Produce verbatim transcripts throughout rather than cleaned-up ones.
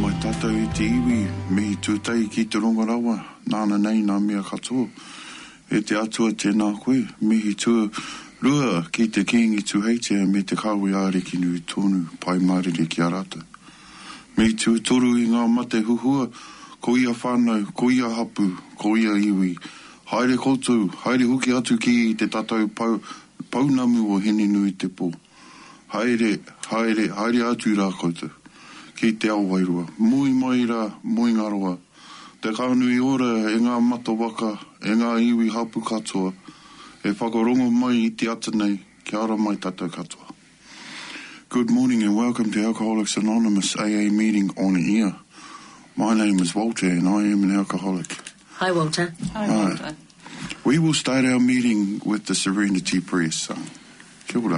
mai tātou I te iwi, me tūtai ki te rongarawa, nāna nei nā mea katoa. E te atua tēnā koe, mihi tua rua ki te kingi tuheite me te kawe are ki nui tonu pai marere ki arata. Me tu toru I ngā mate huhua, ko ia whānau, ko ia hapu, ko ia iwi. Haere koutou, haere huki atu ki te tātou pau, paunamu o hene nui te pō. Haere, haere, haere atu rā koutou. Ki te ao wairua. Mui mai rā, mui ngaroa. Te kaunui ora e ngā mata waka, e ngā iwi hapu katoa. E whakarongo mai I te ata nei, ki ara mai tātou katoa. Good morning and welcome to Alcoholics Anonymous A A meeting on air. My name is Walter and I am an alcoholic. Hi Walter. Hi Hi. Walter. We will start our meeting with the Serenity Prayer song. Kia ora.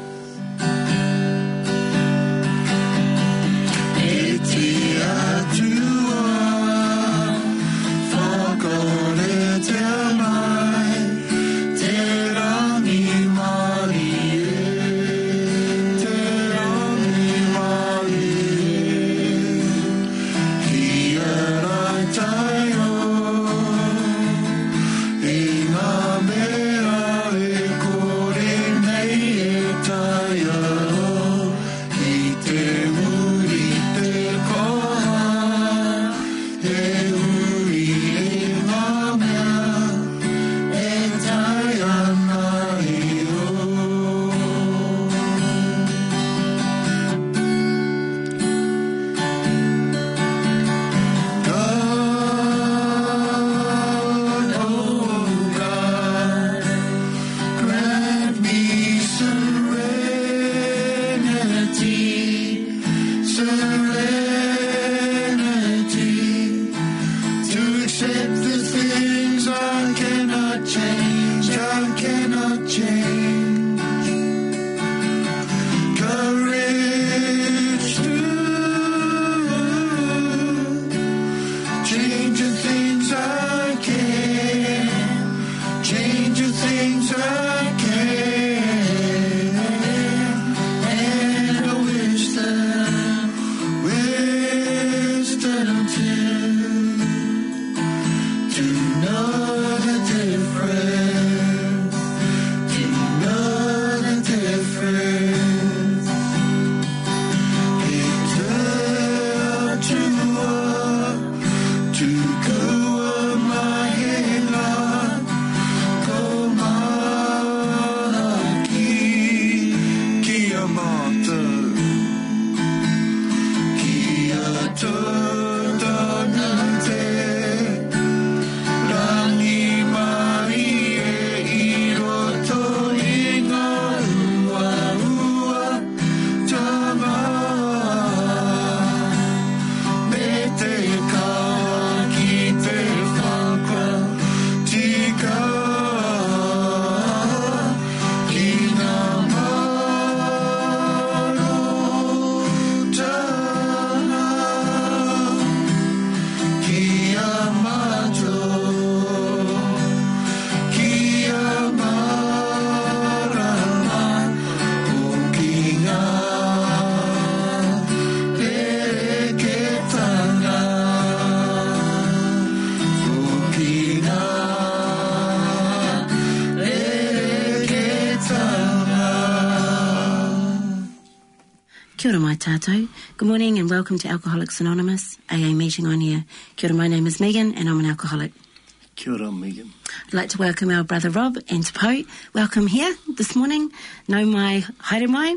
Kia ora mai tātou. Good morning and welcome to Alcoholics Anonymous A A meeting on here. Kia ora, my name is Megan and I'm an alcoholic. Kia ora, Megan. I'd like to welcome our brother Rob and Te Pou. Welcome here this morning. No mai, haere mai.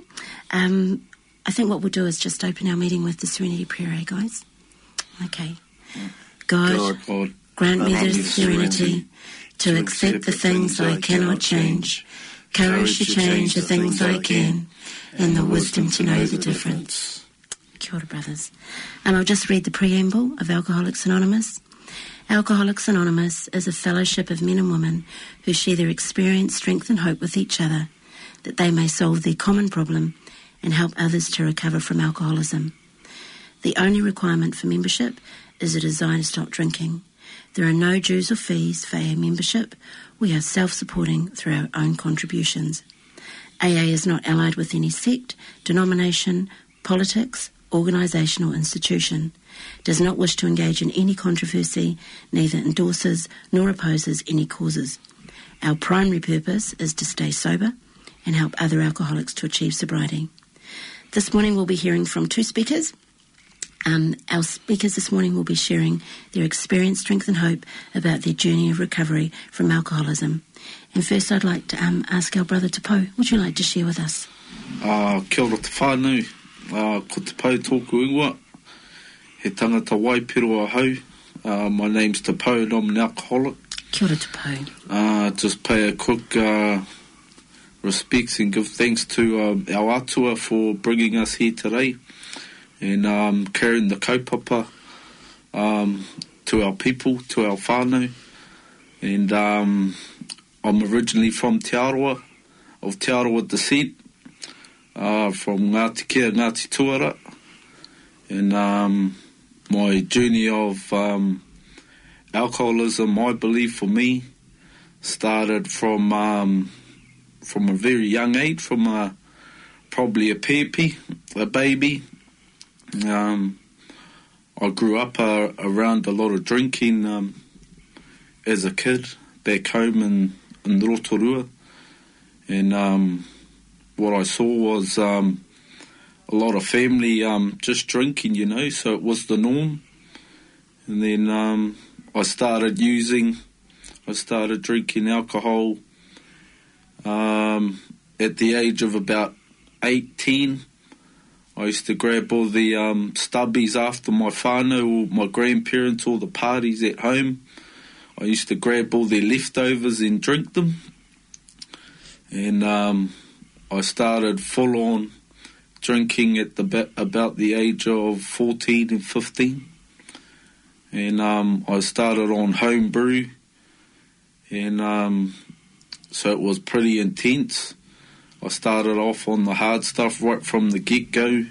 Um, I think what we'll do is just open our meeting with the Serenity Prayer, eh, guys? Okay. God, God, God grant me grant the me serenity to accept the things I cannot change, courage to change the things I can, and the wisdom to know the difference. Kia ora, brothers. And I'll just read the preamble of Alcoholics Anonymous. Alcoholics Anonymous is a fellowship of men and women who share their experience, strength and hope with each other, that they may solve their common problem and help others to recover from alcoholism. The only requirement for membership is a desire to stop drinking. There are no dues or fees for A A membership. We are self-supporting through our own contributions. A A is not allied with any sect, denomination, politics organisation or institution, does not wish to engage in any controversy, neither endorses nor opposes any causes. Our primary purpose is to stay sober and help other alcoholics to achieve sobriety. This morning we'll be hearing from two speakers. Um, our speakers this morning will be sharing their experience, strength and hope about their journey of recovery from alcoholism. And first I'd like to um, ask our brother Te Pou, would you like to share with us? Uh, kia ora te whānau, uh, ko Te Pou tōku ingoa, he tangata Waipiro ahau. Uh, my name's Te Pou and I'm an alcoholic. Kia ora Te Pou. Uh, just pay a quick uh, respects and give thanks to um, our atua for bringing us here today and um, carrying the kaupapa um, to our people, to our whānau. And um, I'm originally from Te Aroa, of Te Aroa descent, uh, from Ngāti Kea, Ngāti Tuara. And um, my journey of um, alcoholism, I believe for me, started from um, from a very young age, from a, probably a pepe, a baby. Um, I grew up uh, around a lot of drinking um, as a kid back home in, in Rotorua. And um, what I saw was um, a lot of family um, just drinking, you know, so it was the norm. And then um, I started using, I started drinking alcohol um, at the age of about eighteen. I used to grab all the um, stubbies after my whānau or my grandparents or the parties at home. I used to grab all their leftovers and drink them. And um, I started full on drinking at the about the age of fourteen and fifteen. And um, I started on home brew. And um, so it was pretty intense. I started off on the hard stuff right from the get-go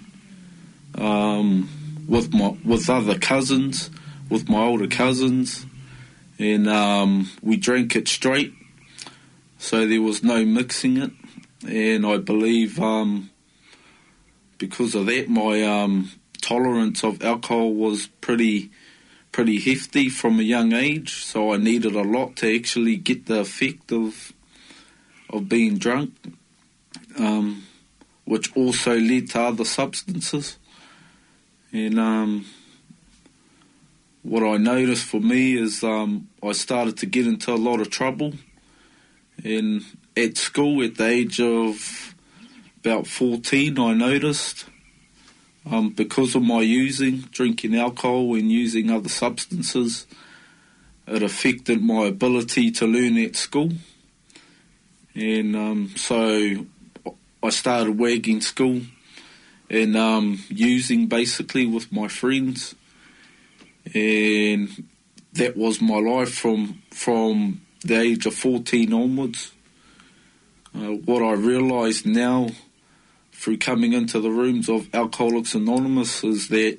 um, with my with other cousins, with my older cousins, and um, we drank it straight, so there was no mixing it. And I believe um, because of that, my um, tolerance of alcohol was pretty pretty hefty from a young age, so I needed a lot to actually get the effect of of being drunk. Um, which also led to other substances. And um, what I noticed for me is um, I started to get into a lot of trouble. And at school, at the age of about fourteen, I noticed um, because of my using, drinking alcohol and using other substances, it affected my ability to learn at school. And um, so I started wagging school and um, using basically with my friends, and that was my life from from the age of fourteen onwards. Uh, what I realised now through coming into the rooms of Alcoholics Anonymous is that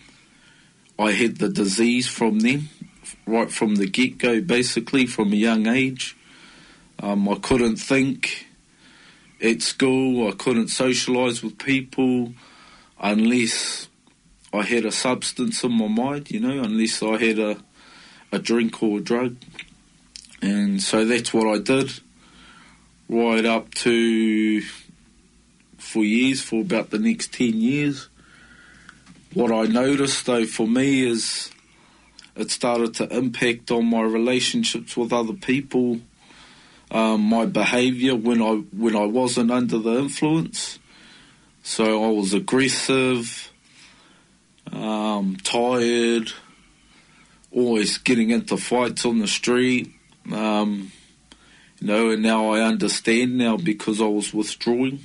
I had the disease from them, right from the get-go, basically from a young age. Um, I couldn't think at school, I couldn't socialise with people unless I had a substance in my mind, you know, unless I had a, a drink or a drug. And so that's what I did right up to, for years, for about the next ten years. What I noticed though for me is it started to impact on my relationships with other people. Um, my behaviour when I when I wasn't under the influence. So I was aggressive, um, tired, always getting into fights on the street. Um, you know, and now I understand now because I was withdrawing.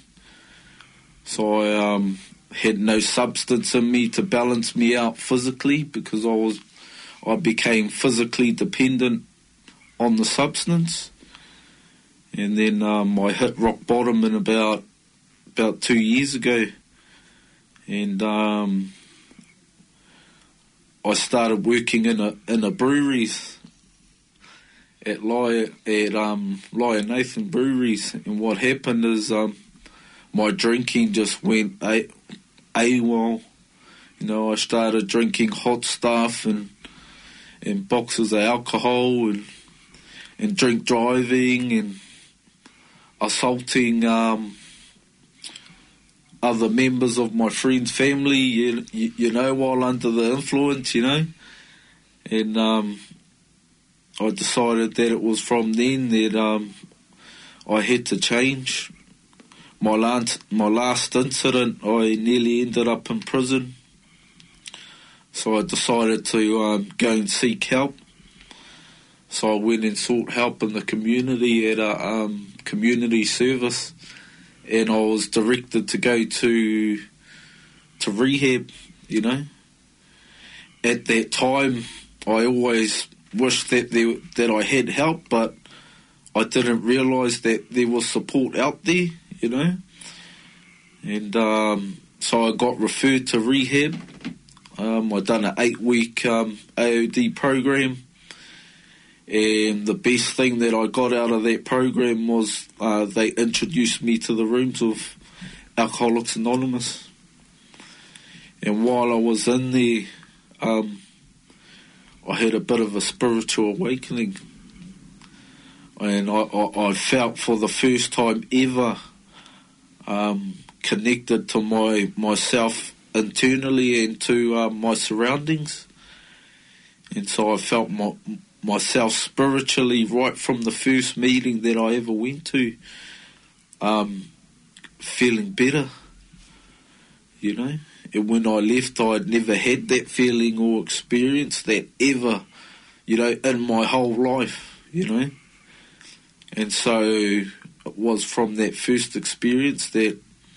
So I um, had no substance in me to balance me out physically because I was I became physically dependent on the substance. And then um, I hit rock bottom in about about two years ago, and um, I started working in a in a breweries at Lion at um, Lion Nathan Breweries. And what happened is um, my drinking just went a AWOL, You know, I started drinking hot stuff and and boxes of alcohol and and drink driving and assaulting um, other members of my friend's family, you, you, you know, while under the influence, you know. And um, I decided that it was from then that um, I had to change. My last, my last incident, I nearly ended up in prison. So I decided to um, go and seek help. So I went and sought help in the community at a um, community service, and I was directed to go to to rehab, you know. At that time, I always wished that there, that I had help, but I didn't realise that there was support out there, you know. And um, so I got referred to rehab. Um, I'd done an eight-week um, A O D program, and the best thing that I got out of that program was uh, they introduced me to the rooms of Alcoholics Anonymous. And while I was in there, um, I had a bit of a spiritual awakening, and I, I, I felt for the first time ever um, connected to my myself internally and to uh, my surroundings. And so I felt my, myself spiritually right from the first meeting that I ever went to, um, feeling better, you know. And when I left, I'd never had that feeling or experienced that ever, you know, in my whole life, you know. And so it was from that first experience that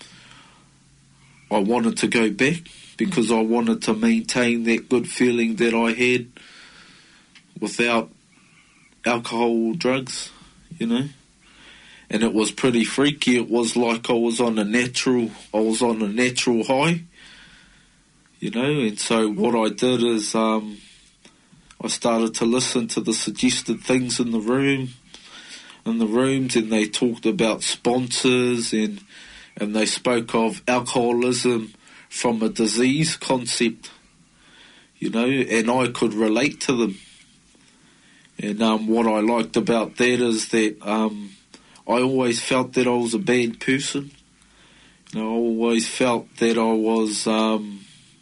I wanted to go back, because I wanted to maintain that good feeling that I had without alcohol or drugs, you know. And it was pretty freaky. It was like I was on a natural, I was on a natural high, you know. And so what I did is um, I started to listen to the suggested things in the room, in the rooms, and they talked about sponsors, and and they spoke of alcoholism from a disease concept, you know, and I could relate to them. And um, what I liked about that is that um, I always felt that I was a bad person. You know, I always felt that I was, um,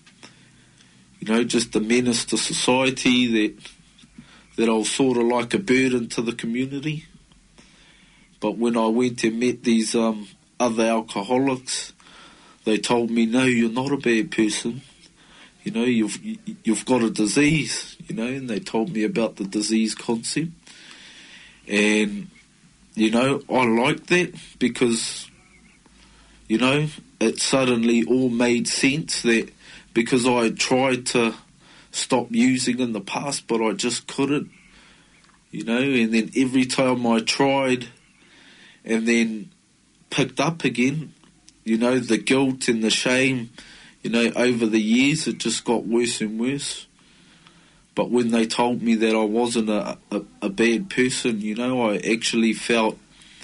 you know, just a menace to society, that that I was sort of like a burden to the community. But when I went and met these um, other alcoholics, they told me, no, you're not a bad person. You know, you've you've got a disease, you know, and they told me about the disease concept. And, you know, I liked that because, you know, it suddenly all made sense, that because I had tried to stop using in the past, but I just couldn't, you know, and then every time I tried and then picked up again, you know, the guilt and the shame, you know, over the years, it just got worse and worse. But when they told me that I wasn't a, a, a bad person, you know, I actually felt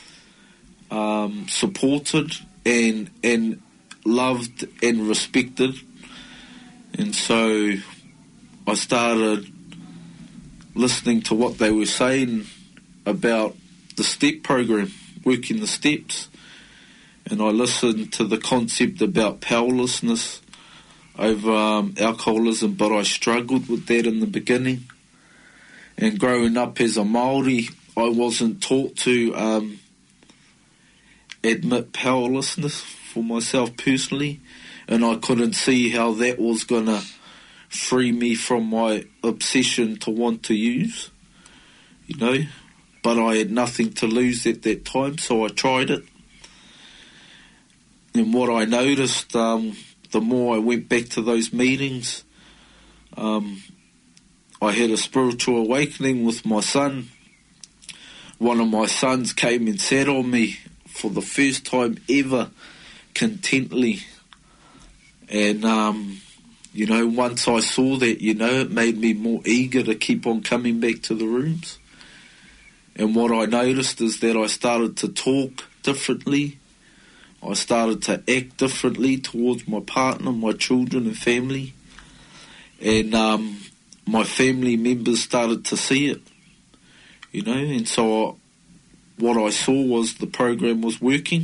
um, supported and and loved and respected. And so I started listening to what they were saying about the STEP program, working the steps. And I listened to the concept about powerlessness over um, alcoholism, but I struggled with that in the beginning. And growing up as a Māori, I wasn't taught to um, admit powerlessness for myself personally, and I couldn't see how that was going to free me from my obsession to want to use, you know. But I had nothing to lose at that time, so I tried it. And what I noticed, um, the more I went back to those meetings, um, I had a spiritual awakening with my son. One of my sons came and sat on me for the first time ever, contently. And, um, you know, once I saw that, you know, it made me more eager to keep on coming back to the rooms. And what I noticed is that I started to talk differently. I started to act differently towards my partner, my children and family. and um, my family members started to see it, you know, and so I, what I saw was the program was working.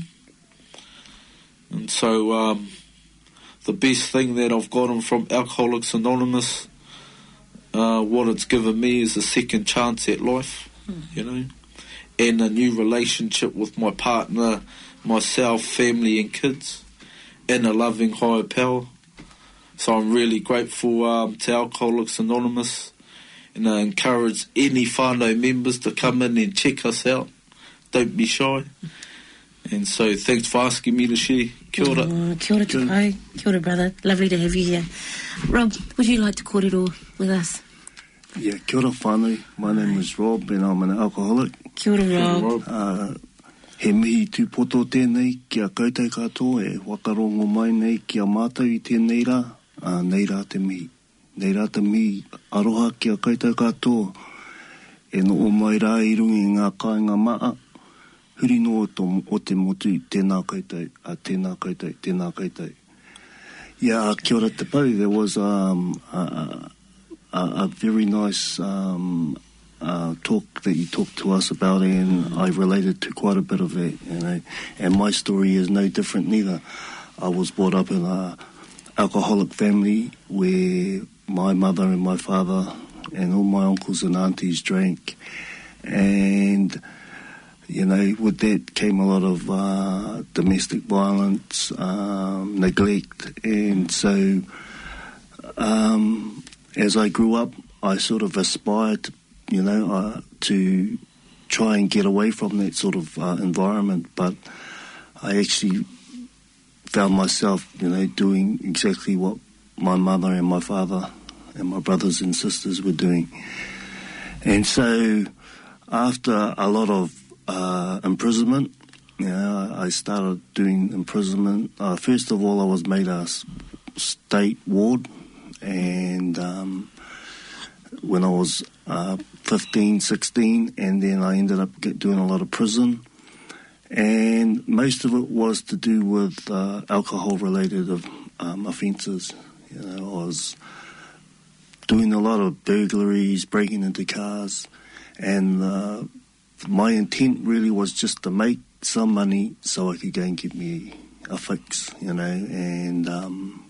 And so um, the best thing that I've gotten from Alcoholics Anonymous, uh, what it's given me is a second chance at life, mm. you know, and a new relationship with my partner, myself, family and kids, and a loving higher power. So I'm really grateful um, to Alcoholics Anonymous, and I encourage any whānau members to come in and check us out. Don't be shy. And so thanks for asking me to share. Kia ora. Oh, kia ora te pai. Kia ora, brother. Lovely to have you here. Rob, would you like to kōrero with us? Yeah, kia ora whānau. My name is Rob and I'm an alcoholic. Kia ora, Rob. Uh, he mihi tūpoto tēnei kia koutou katoa e wakarongo mai nei kia mātou I tēnei rā. Uh, nei rā te mihi. Nei rā te mihi aroha kia koutou katoa. E no o mai rā I rungi ngā kāinga maa. Huri no o, o te motu, tēnā koutou, uh, tēnā koutou, tēnā koutou. Yeah, kia ora te pau. There was um, a, a, a very nice um, uh, talk that you talked to us about, and I related to quite a bit of that, you know. And my story is no different neither. I was brought up in a alcoholic family where my mother and my father and all my uncles and aunties drank, and you know, with that came a lot of uh, domestic violence, um, neglect, and so um, as I grew up, I sort of aspired, you know, uh, to try and get away from that sort of uh, environment, but I actually found myself, you know, doing exactly what my mother and my father and my brothers and sisters were doing. And so after a lot of Uh, imprisonment, you know, I started doing imprisonment. Uh, first of all, I was made a state ward, and um, when I was uh, fifteen, sixteen, and then I ended up get, doing a lot of prison, and most of it was to do with uh, alcohol-related um, offences. You know, I was doing a lot of burglaries, breaking into cars, and uh, my intent really was just to make some money so I could go and get me a fix, you know, and, um,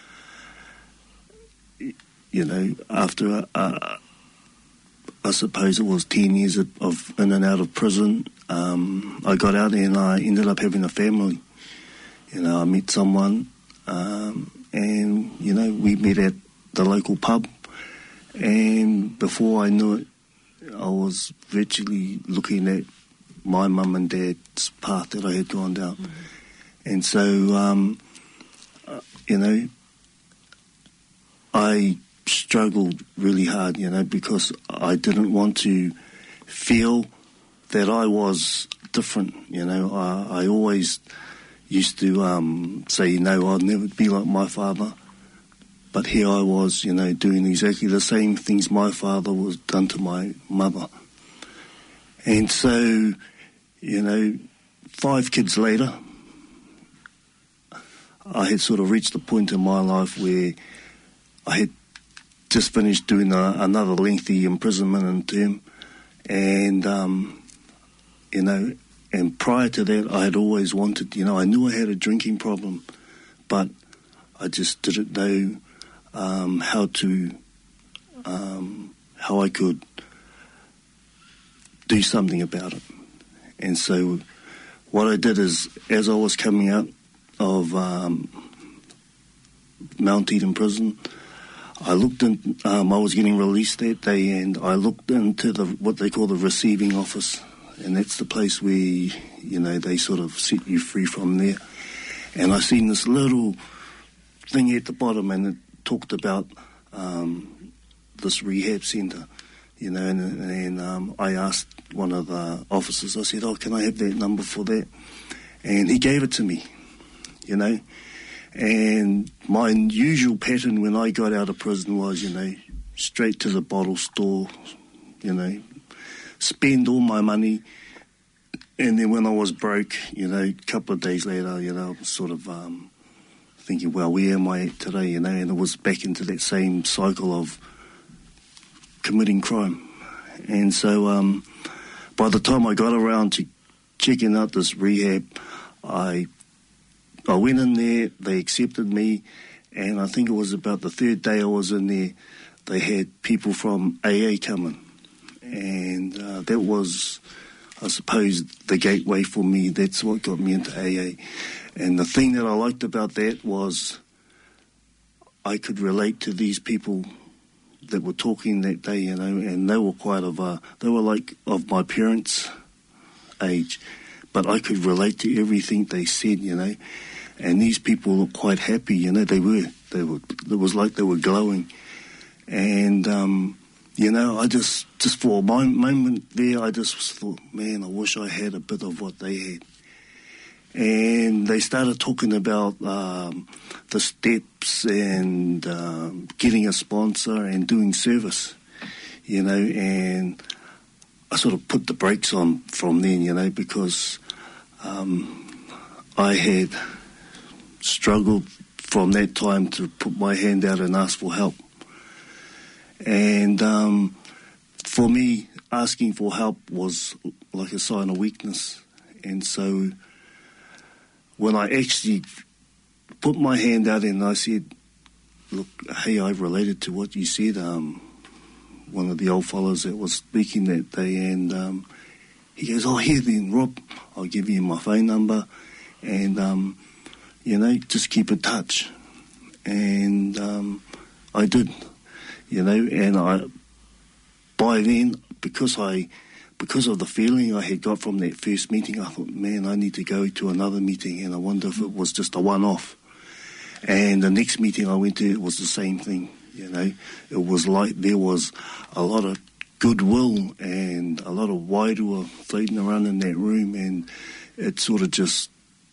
you know, after, uh, I suppose it was ten years of, of in and out of prison, um, I got out and I ended up having a family. You know, I met someone, um, and, you know, we met at the local pub, and before I knew it, I was virtually looking at my mum and dad's path that I had gone down. Mm-hmm. And so, um, uh, you know, I struggled really hard, you know, because I didn't want to feel that I was different, you know. I, I always used to um, say, you know, I'd never be like my father. But here I was, you know, doing exactly the same things my father was done to my mother. And so, you know, five kids later, I had sort of reached a point in my life where I had just finished doing a, another lengthy imprisonment and term. And, um, you know, and prior to that, I had always wanted, you know, I knew I had a drinking problem, but I just didn't know Um, how to, um, how I could do something about it. And so what I did is, as I was coming out of um, Mount Eden prison, I looked in, um, I was getting released that day, and I looked into the what they call the receiving office, and that's the place where, you know, they sort of set you free from there. And I seen this little thing at the bottom, and it talked about um, this rehab centre, you know, and, and um, I asked one of the officers, I said, oh, can I have that number for that? And he gave it to me, you know, and my usual pattern when I got out of prison was, you know, straight to the bottle store, you know, spend all my money, and then when I was broke, you know, a couple of days later, you know, sort of um, thinking, well, where am I at today, you know? And it was back into that same cycle of committing crime. And so um, by the time I got around to checking out this rehab, I I went in there, they accepted me, and I think it was about the third day I was in there, they had people from A A coming. And uh, that was, I suppose, the gateway for me. That's what got me into A A. And the thing that I liked about that was I could relate to these people that were talking that day, you know, and they were quite of, uh, they were like of my parents' age, but I could relate to everything they said, you know. And these people looked quite happy, you know, they were. They were. It was like they were glowing. And, um, you know, I just, just for a moment there, I just thought, man, I wish I had a bit of what they had. And they started talking about um, the steps and um, getting a sponsor and doing service, you know, and I sort of put the brakes on from then, you know, because um, I had struggled from that time to put my hand out and ask for help. And um, for me, asking for help was like a sign of weakness. And so when I actually put my hand out and I said, look, hey, I related to what you said, um, one of the old fellows that was speaking that day, and um, he goes, oh, here then, Rob, I'll give you my phone number, and, um, you know, just keep in touch. And um, I did, you know, and I, by then, because I, because of the feeling I had got from that first meeting, I thought, man, I need to go to another meeting, and I wonder if it was just a one-off. And the next meeting I went to, it was the same thing, you know. It was like there was a lot of goodwill and a lot of wairua floating around in that room, and it sort of just,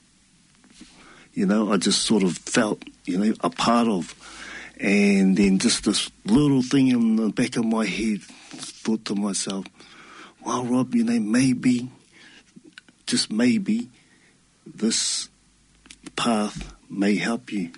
you know, I just sort of felt, you know, a part of. And then just this little thing in the back of my head, thought to myself, well, Rob, you know, maybe, just maybe, this path may help you.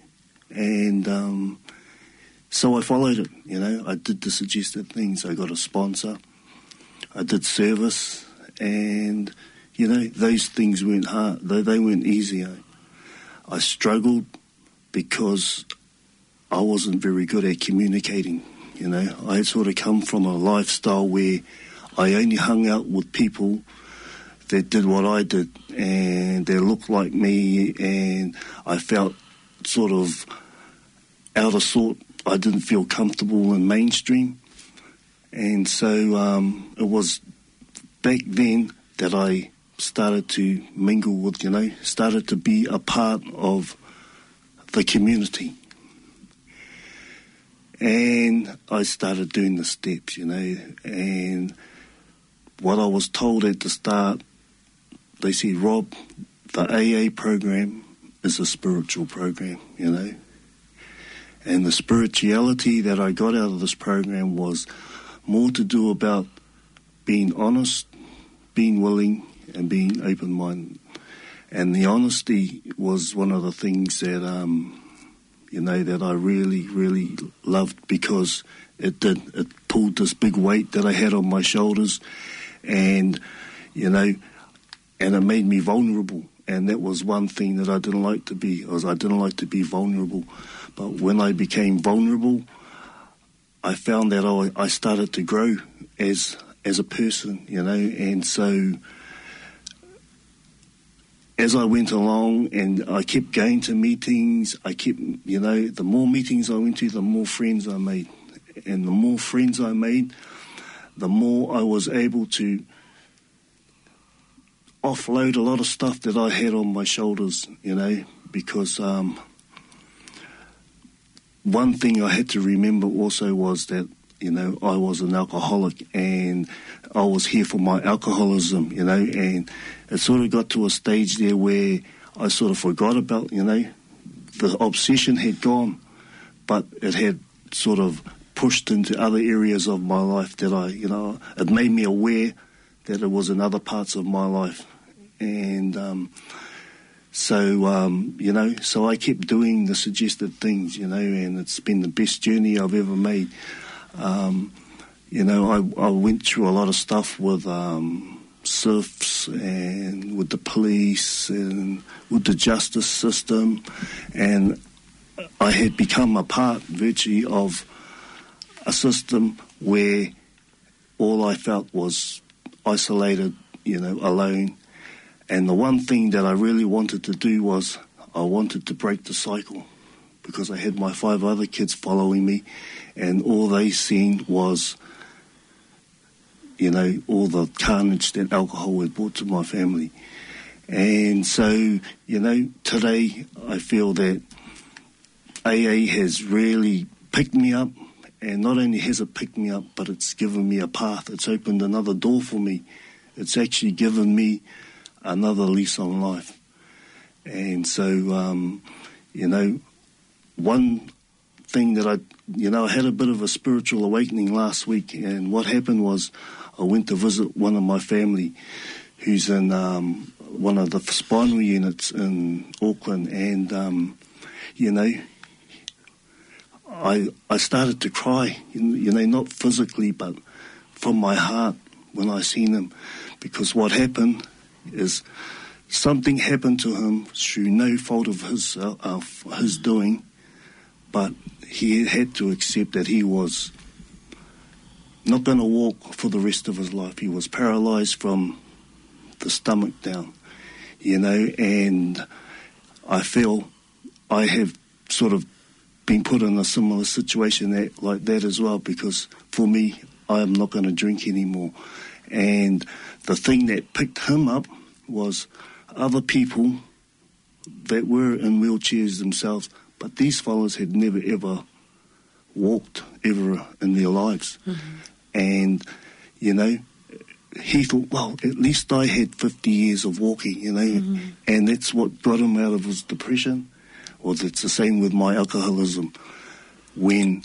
And um, so I followed it, you know. I did the suggested things. I got a sponsor. I did service. And, you know, those things weren't hard. They, they weren't easy. I, I struggled because I wasn't very good at communicating, you know. I had sort of come from a lifestyle where I only hung out with people that did what I did, and they looked like me, and I felt sort of out of sort. I didn't feel comfortable in mainstream. And so um, it was back then that I started to mingle with, you know, started to be a part of the community. And I started doing the steps, you know, and what I was told at the start, they said, Rob, the A A program is a spiritual program, you know. And the spirituality that I got out of this program was more to do about being honest, being willing, and being open-minded. And the honesty was one of the things that, um, you know, that I really, really loved, because it did, it pulled this big weight that I had on my shoulders, and, you know, and it made me vulnerable. And that was one thing that I didn't like to be, was I didn't like to be vulnerable. But when I became vulnerable, I found that I, I started to grow as as a person, you know. And so as I went along and I kept going to meetings, I kept, you know, the more meetings I went to, the more friends I made. And the more friends I made, the more I was able to offload a lot of stuff that I had on my shoulders, you know, because um, one thing I had to remember also was that, you know, I was an alcoholic, and I was here for my alcoholism, you know, and it sort of got to a stage there where I sort of forgot about, you know, the obsession had gone, but it had sort of pushed into other areas of my life that I, you know, it made me aware that it was in other parts of my life. And um, So, um, you know, so I kept doing the suggested things, you know, and it's been the best journey I've ever made. Um, you know, I, I went through a lot of stuff with um, S I Fs and with the police and with the justice system, and I had become a part, virtually, of a system where all I felt was isolated, you know, alone. And the one thing that I really wanted to do was I wanted to break the cycle, because I had my five other kids following me, and all they seen was, you know, all the carnage that alcohol had brought to my family. And so, you know, today I feel that A A has really picked me up, and not only has it picked me up, but it's given me a path. It's opened another door for me. It's actually given me another lease on life. And so, um, you know, one thing that I, you know, I had a bit of a spiritual awakening last week, and what happened was I went to visit one of my family who's in um, one of the spinal units in Auckland, and, um, you know, I I started to cry, you know, not physically, but from my heart when I seen him, because what happened is something happened to him through no fault of his uh, uh, his doing, but he had to accept that he was not going to walk for the rest of his life. He was paralyzed from the stomach down, you know, and I feel I have sort of been put in a similar situation that, like that as well, because for me, I am not going to drink anymore. And the thing that picked him up was other people that were in wheelchairs themselves, but these fellows had never ever walked ever in their lives. Mm-hmm. And, you know, he thought, well, at least I had fifty years of walking, you know, mm-hmm. and that's what got him out of his depression. Well, it's the same with my alcoholism. When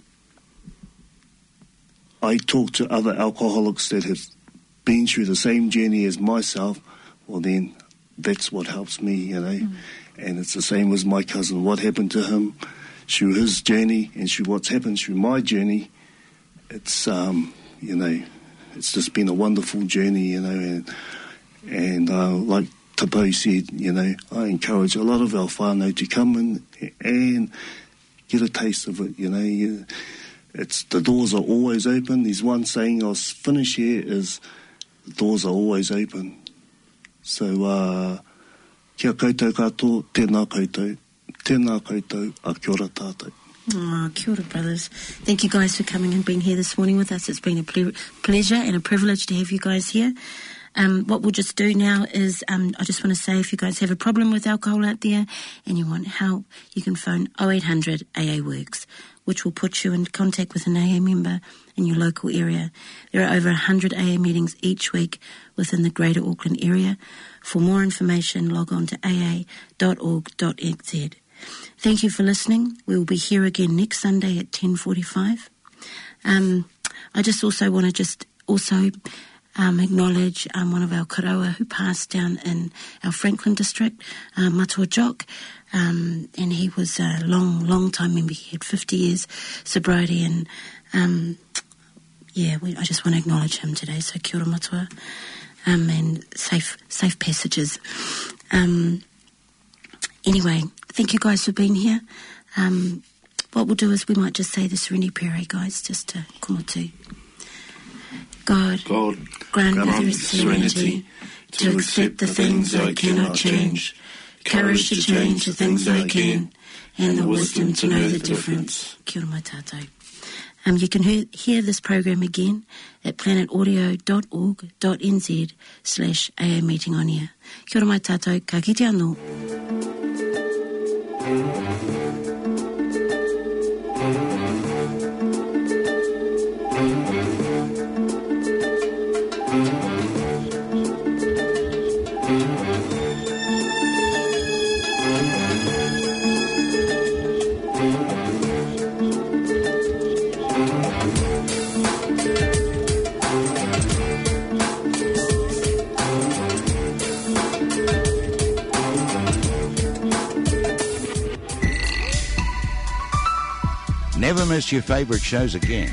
I talk to other alcoholics that have been through the same journey as myself, well, then that's what helps me, you know. Mm. And it's the same as my cousin. What happened to him through his journey and through what's happened through my journey, it's, um, you know, it's just been a wonderful journey, you know. And, and uh, like Tapo said, you know, I encourage a lot of our whānau to come in and get a taste of it, you know. You, it's the doors are always open. There's one saying I'll finish here is the doors are always open. So, uh, kia koutou katoa, tēnā koutou, tēnā koutou, a kia ora tātou. Oh, kia ora, brothers. Thank you guys for coming and being here this morning with us. It's been a ple- pleasure and a privilege to have you guys here. Um, what we'll just do now is, um, I just want to say, if you guys have a problem with alcohol out there and you want help, you can phone oh eight hundred A A Works, which will put you in contact with an A A member in your local area. There are over one hundred A A meetings each week within the Greater Auckland area. For more information, log on to a a dot org dot n z. Thank you for listening. We will be here again next Sunday at ten forty-five. Um, I just also want to just also... Um, acknowledge um, one of our karaua who passed down in our Franklin district, uh, Matua Jock, um, and he was a long, long time member. He had fifty years sobriety, and um, yeah, we, I just want to acknowledge him today. So kia ora matua, um, and safe, safe passages. Um, anyway, thank you guys for being here. Um, what we'll do is we might just say the Serenity Prayer, guys, just to komotu. God, God, grant grant me serenity to accept the things I cannot change, courage to change the things I can, and the wisdom to know the difference. Kia ora mai tātou. Um, you can hear, hear this program again at planetaudio dot org dot n z slash A A meeting on air. Kia ora mai tātou, ka kite anō. miss your favourite shows again,